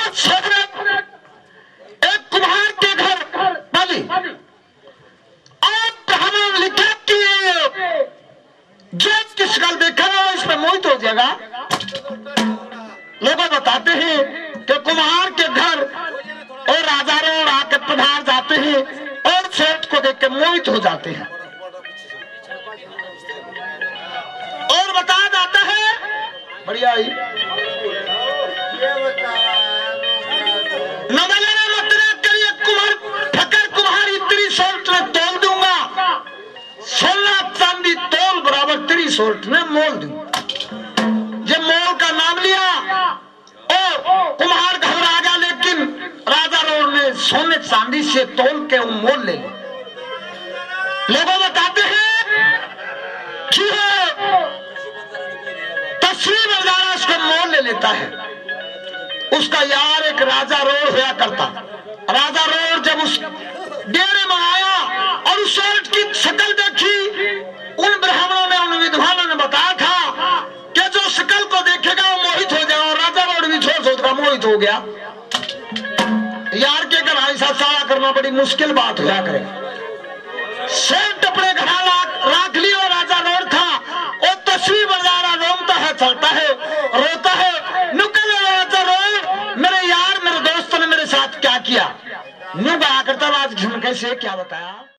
एक कुम्हार के घर पली और हमें लिखा कि जो किस कल देखा है इसमें मोहित हो जाएगा। लोग बताते हैं कि कुम्हार के घर और राजा रोड आके पधार जाते हैं और सेठ को देख के मोहित हो जाते हैं। और बताया जाता है बढ़िया ही कुम्हारी तेरी सोल्ट में तोल दूंगा, सोना चांदी तोल बराबर तेरी सोल्ट में मोल दूंगा। ये मोल का नाम लिया और कुम्हार घबरा गया, लेकिन राजा रोड ने सोने चांदी से तोल के वो मोल ले लिया। लोगों बताते हैं कि तस्वीर बजारा उसको मोल ले लेता है। उसका यार एक राजा रोड होया करता। राजा रोड जब उस डेरे में आया और उस औरत की शक्ल देखी, उन ब्राह्मणों ने उन विद्वानों ने बताया था कि जो शक्ल को देखेगा वो मोहित हो जाएगा। और राजा रोड भी सोच का मोहित हो गया। यार के घर ऐसा सारा करना बड़ी मुश्किल बात होया करे। सेठ अपने घर राख लिया। राजा रोड था वो तस्वीर बजारा रोता है, चलता है, रोता है। निकल राजा रोड, मेरे यार मेरे दोस्त ने मेरे साथ क्या किया। न्यू गाया करता राज झुमके से क्या बताया।